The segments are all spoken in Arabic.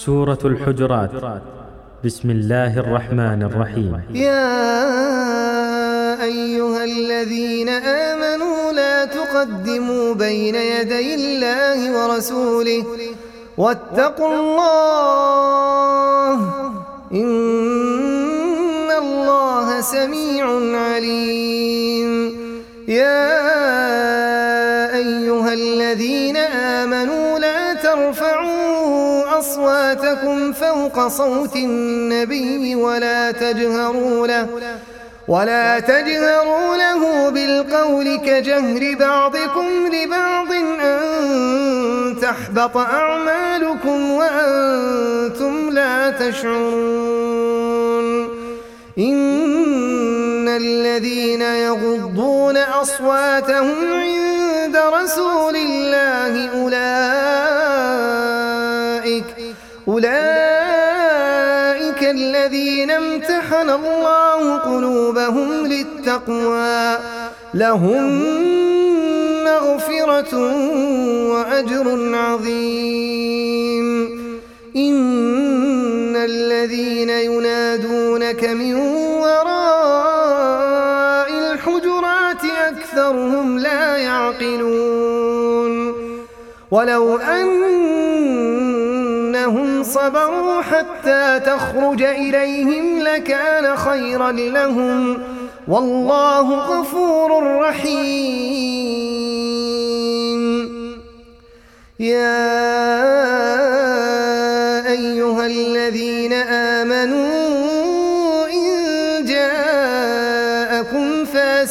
سورة الحجرات. بسم الله الرحمن الرحيم. يا أيها الذين آمنوا لا تقدموا بين يدي الله ورسوله واتقوا الله إن الله سميع عليم. يا أيها الذين آمنوا لا ترفعوا أصواتكم فوق صوت النبي ولا تجهروا له بالقول كجهر بعضكم لبعض أن تحبط أعمالكم وأنتم لا تشعرون. إن الذين يغضون أصواتهم عند رسول الله أولئك الذين امتحن الله قلوبهم للتقوى لهم مغفرة وأجر عظيم. إن الذين ينادونك من وراء الحجرات أكثرهم لا يعقلون. ولو أنهم صبروا حتى تخرج إليهم لكان خيرا لهم والله غفور رحيم. يا أيها الذين آمنوا إن جاءكم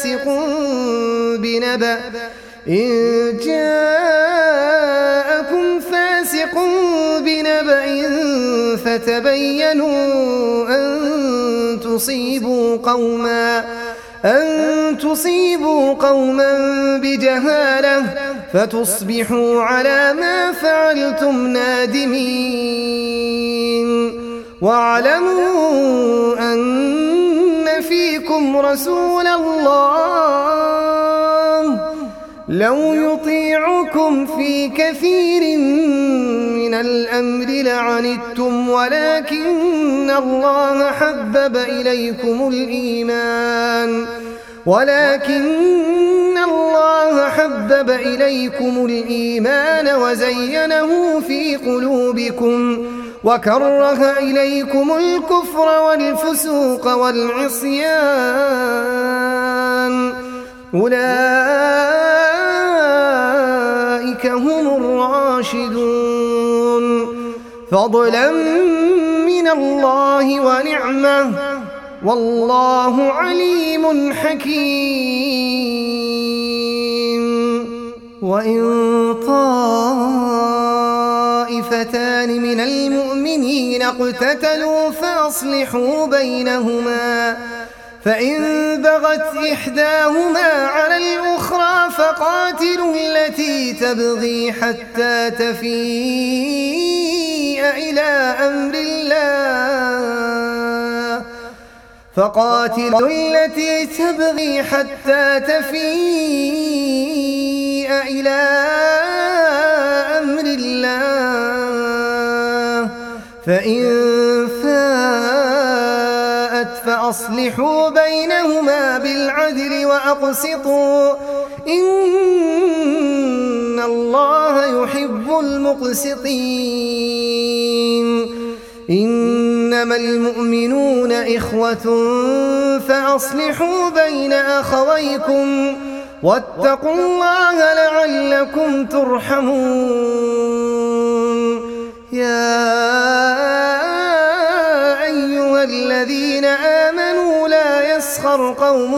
بنبأ فتبينوا أن تصيبوا قوما بجهالة فتصبحوا على ما فعلتم نادمين. واعلموا أن فيكم رسول الله لو يطيعكم في كثير من الأمر لعنتم ولكن الله حبب إليكم الإيمان وزينه في قلوبكم وكره إليكم الكفر والفسوق والعصيان أولئك هم الراشدون فضلا من الله ونعمة والله عليم حكيم. وإن طائفتان من المؤمنين اقتتلوا فأصلحوا بينهما فإن بغت إحداهما على الأخرى فقاتلوا التي تبغي حتى تفيء إلى أمر الله فإن فاءت فأصلحوا بينهما بالعدل وأقسطوا إن الله يحب المقسطين. إنما المؤمنون إخوة فأصلحوا بين أخويكم واتقوا الله لعلكم ترحمون. يا أيها الذين آمنوا لا يسخر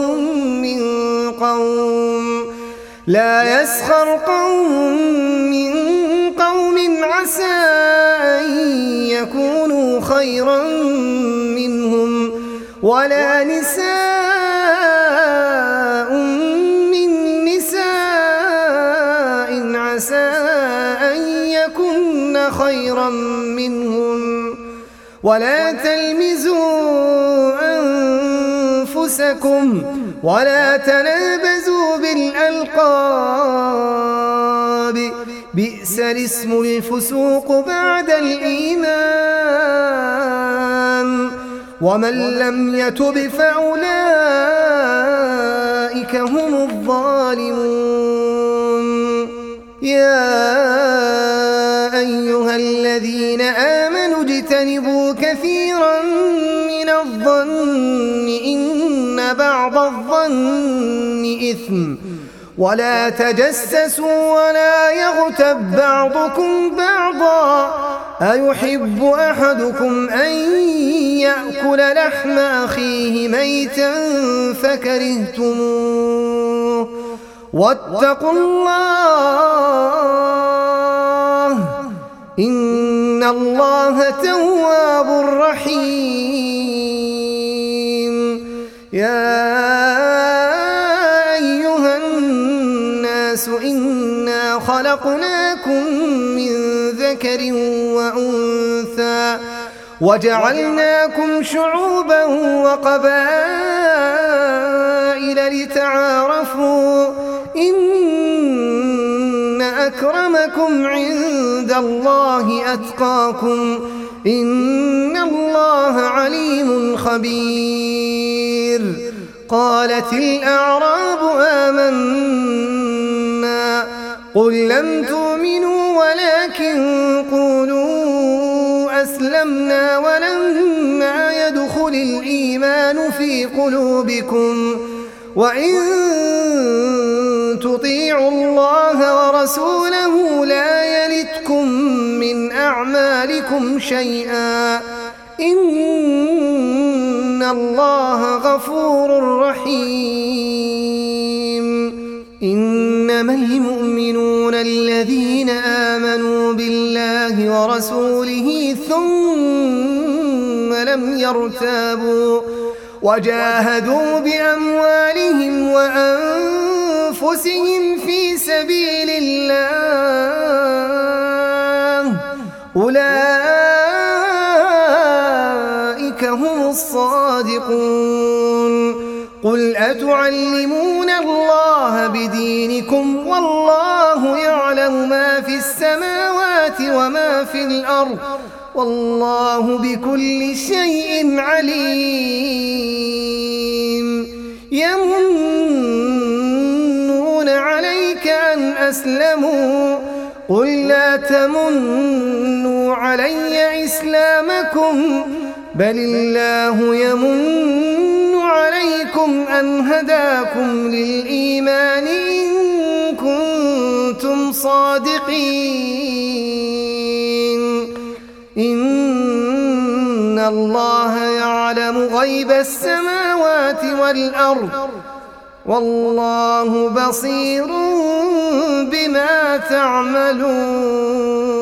قوم من قوم عسى أن يكونوا خيرا منهم ولا نساء من نساء عسى أن يكن خيرا منهم ولا تلمزوا أنفسكم ولا تنابزوا بالألقاب بئس الاسم الفسوق بعد الإيمان ومن لم يتب فأولئك هم الظالمون. يا أيها الذين آمنوا اجتنبوا كثيرا من الظن إن بعض الظن إثم ولا تجسسوا ولا يغتب بعضكم بعضا أيحب أحدكم أن يأكل لحم أخيه ميتا فكرهتموه واتقوا الله إن الله تواب رحيم. يا أيها الناس إنا خلقناكم من ذكر وأنثى وجعلناكم شعوبا وقبائل لتعارفوا إن أكرمكم عند الله أتقاكم إن الله عليم خبير. قالت الأعراب آمنا قل لم تؤمنوا ولكن قولوا أسلمنا ولما يدخل الإيمان في قلوبكم وإن تطيعوا الله ورسوله لا يلتكم من أعمالكم شيئا إن الله غفور رحيم. إنما المؤمنون الذين آمنوا بالله ورسوله ثم لم يرتابوا وجاهدوا بأموالهم وأنفسهم في سبيل الله أولئك هم الصادقون. قل أتعلمون الله بدينكم والله يعلم ما في السماوات وما في الأرض والله بكل شيء عليم. يمنون عليك أن أسلموا قل لا تمنوا علي إسلامكم بل الله يمن عليكم أن هداكم للإيمان إن كنتم صادقين. إن الله يعلم غيب السماوات والأرض والله بصير بما تعملون.